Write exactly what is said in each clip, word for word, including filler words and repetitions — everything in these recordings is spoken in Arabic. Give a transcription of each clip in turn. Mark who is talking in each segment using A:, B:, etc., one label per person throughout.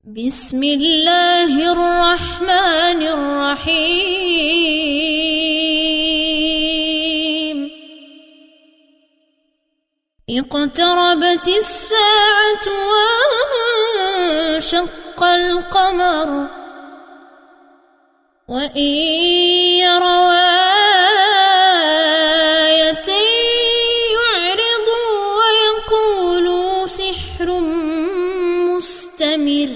A: بسم الله الرحمن الرحيم اقتربت الساعة وانشق القمر وإن يروا آية يعرضوا ويقولوا سحر مستمر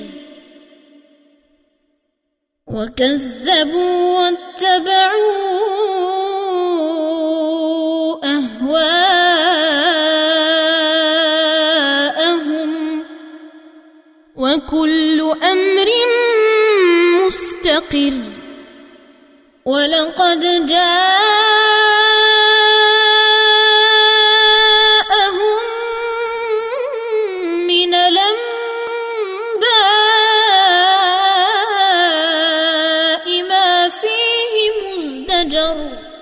A: وكذبوا واتبعوا أهواءهم وكل أمر مستقر ولقد جاءهم من الأنباء ما فيه مزدجر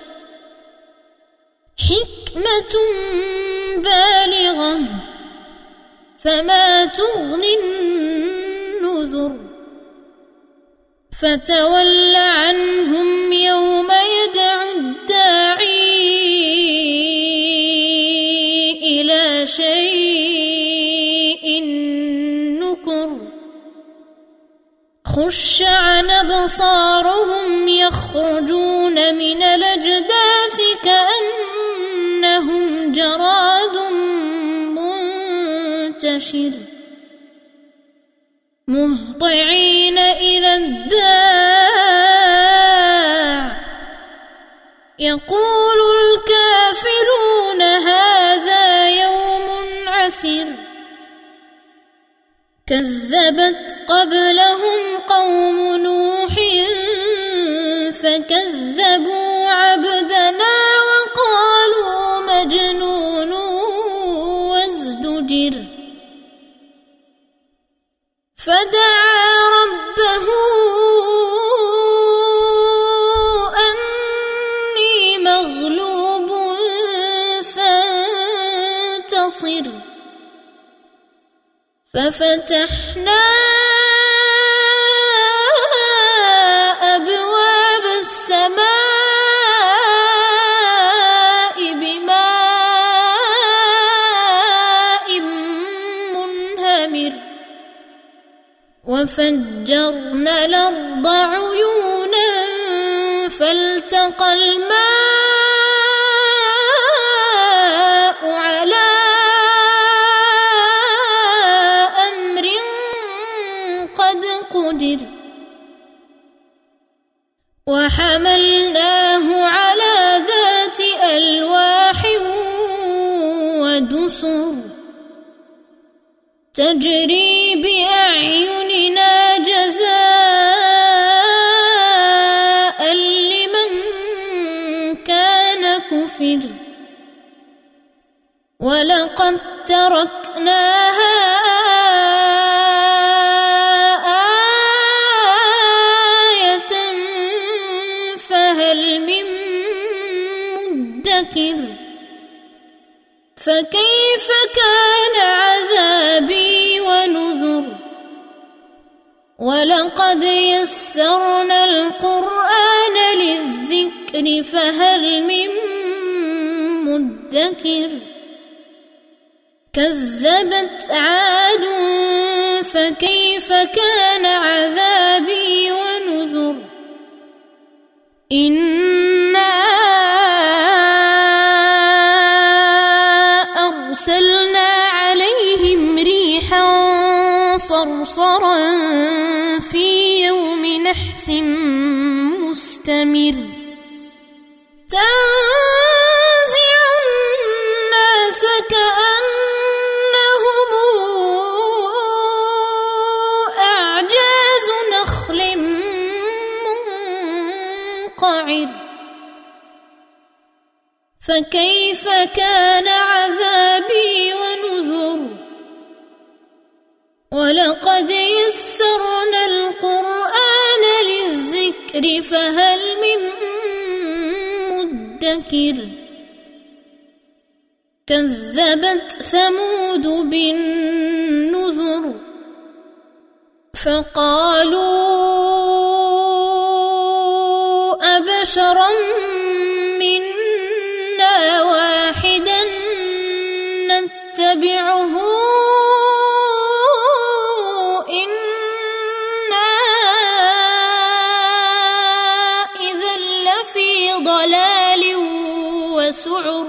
A: حكمة بالغة فما تغني النذر فتول عنهم يوم يدعو الداعي إلى شيء نكر خش عن أبصارهم يخرجون من الأجداث كأنهم جراد منتشر مهطعين إلى الداع يقول الكافرون هذا يوم عسر كذبت قبلهم قوم نوح فكذبوا عبدنا وقالوا مجنون وازدجر فدعا ربه أني مغلوب فانتصر ففتحنا أبواب السماء بماء منهمر وفجرنا الأرض عيونا فالتقى الماء على أمر قد قدر وحملناه على ذات ألواح ودسر تجري بأعيننا جزاء لمن كان كفر ولقد تركناها آية فهل من مدكر فكيف كان عذابي ونذر ولقد يسرنا القرآن للذكر فهل من مدكر كذبت عاد فكيف كان عذابي ونذر إنا أرسلنا عليهم ريحا صرصرا في يوم نحس مستمر تنزع الناس كأنهم أعجاز نخل منقعر فكيف كان عذابي ونذر ولقد يسرنا القرآن للذكر فهل من مدكر كذبت ثمود بالنذر فقالوا أبشرا منا واحدا نتبعه إنا إذا لفي ضلال وسعر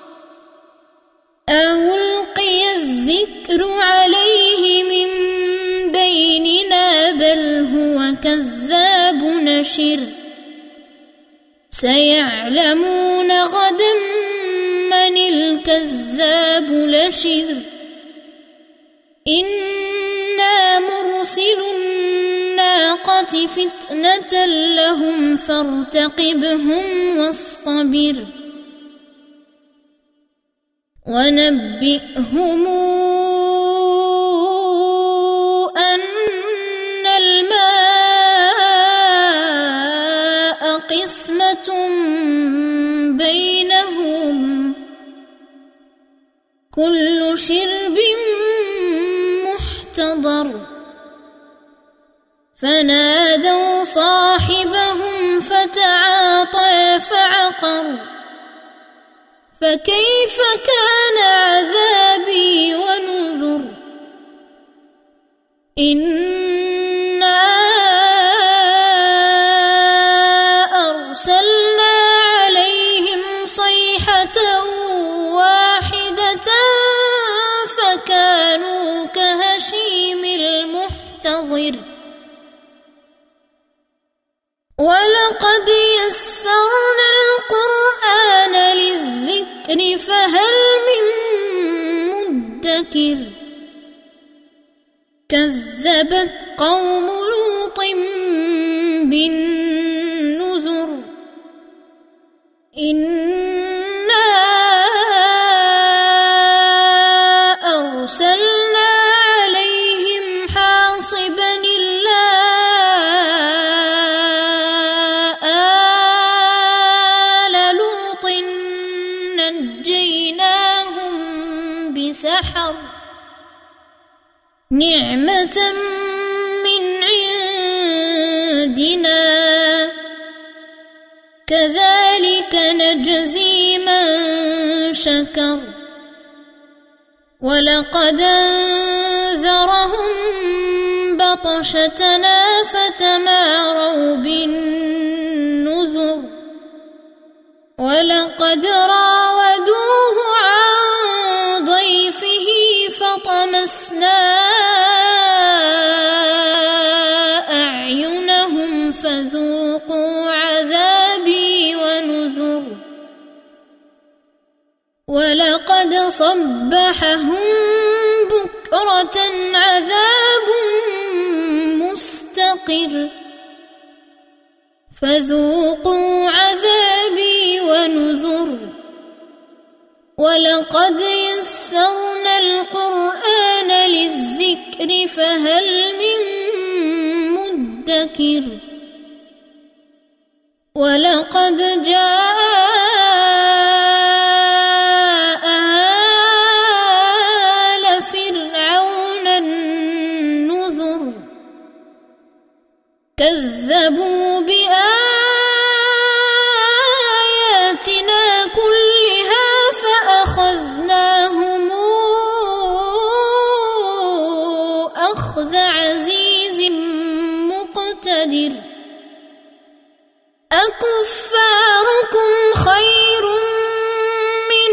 A: ألقي الذكر عليه من بيننا بل هو كذاب نشر سيعلمون غدا من الكذاب لشر إنا مرسل الناقة فتنة لهم فارتقبهم واصطبر ونبئهم أن الماء قسمة بينهم كل شرب محتضر فنادوا صاحبهم فتعاطى فعقر فكيف كان عذابي ونذر إنا أرسلنا عليهم صيحة واحدة فكانوا كهشيم المحتضر ولقد يسرنا القرآن للذكر فهل من مدكر كذبت قوم لوط بالنذر إنا أرسلنا عليهم حاصبا إلا آل لوط نجيناهم بسحر نعمة من عندنا كذلك نجزي من شكر ولقد أنذرهم بطشتنا فتماروا بالنذر ولقد راودوه عن ضيفه فطمسنا أعينهم فذوقوا عذابي ونذر ولقد صبحهم بكرة عذاب مستقر فذوقوا عذابي ونذر ولقد يسرنا القرآن للذكر فهل من مدكر ولقد جاء آل فرعون النذر كذبوا بآياتنا كلها فأخذناهم أخذ عزيز مقتدر أكفاركم خير من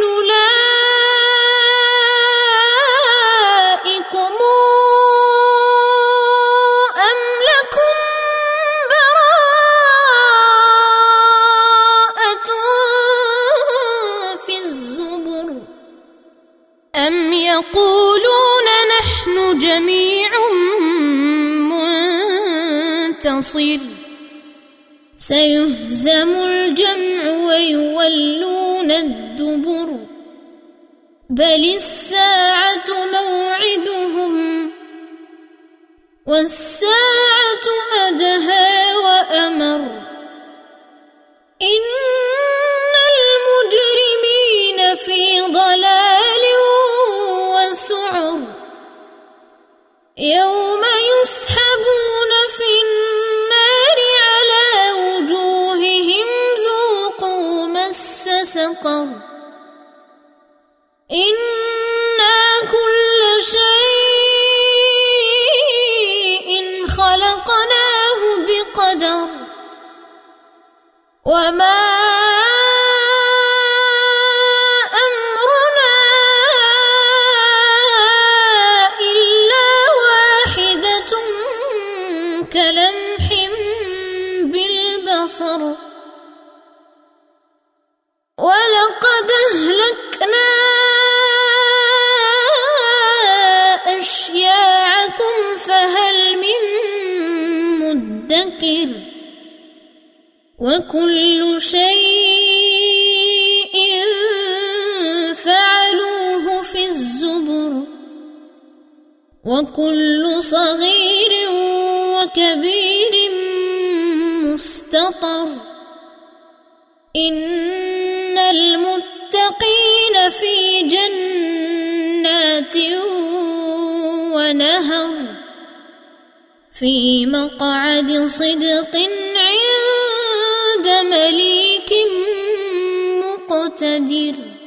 A: أولئكم أم لكم براءة في الزبر أم يقولون نحن جميع منتصر سيهزم الجمع ويولون الدبر بل الساعة موعدهم والساعة أدهى وأمر إن المجرمين في ضلال وسعر يوم يسحبون سقر إنا كل شيء خلقناه بقدر وما أمرنا إلا واحدة كلمح بالبصر ولقد أهلكنا أشياعكم فهل من مدكر وكل شيء فعلوه في الزبر وكل صغير وكبير مستطر إن المتقين في جنات ونهر في مقعد صدق عند مليك مقتدر.